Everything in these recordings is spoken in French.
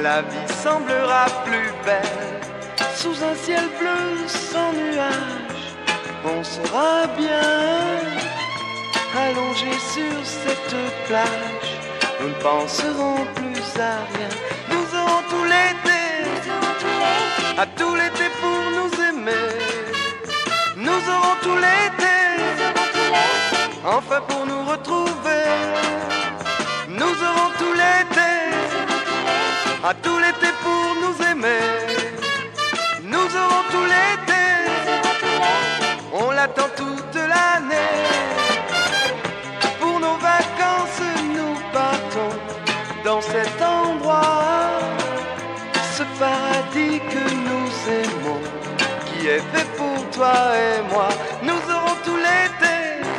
la vie semblera plus belle. Sous un ciel bleu sans nuages, on sera bien allongé sur cette plage. Nous ne penserons plus à rien. Nous aurons tout l'été, à tout l'été pour nous aimer. Nous aurons tout l'été, enfin pour nous retrouver. Nous aurons tout l'été, à tout l'été pour nous aimer. Nous aurons tout l'été, on l'attend toute l'année. Pour nos vacances, nous partons dans cet endroit, ce paradis que nous aimons, qui est fait pour toi et moi. Nous aurons tout l'été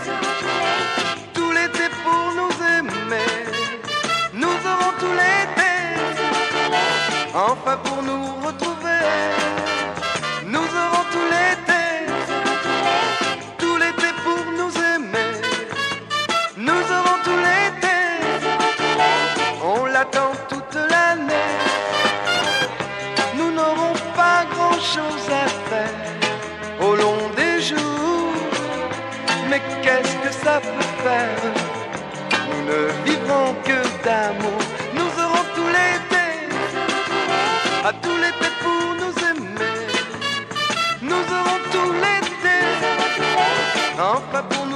pour nous aimer. Nous aurons tout l'été, enfin pour nous retrouver. Nous aurons tout l'été pour nous aimer. Nous aurons tout l'été, on l'attend toute l'année. Nous n'aurons pas grand-chose à faire au long des jours, mais qu'est-ce que ça peut faire? Nous ne vivrons que d'amour. Nous aurons tout l'été, à tout l'été pour nous aimer. Nous aurons tout l'été, enfin pour nous